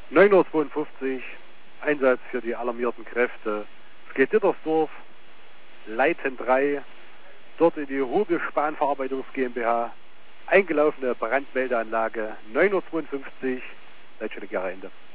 9:52 Uhr, Einsatz für die alarmierten Kräfte. Es geht Dittersdorf, Leiten 3, dort in die Huge Spanverarbeitungs GmbH, eingelaufene Brandmeldeanlage, 9:52 Uhr, Leitstelle Gera Ende.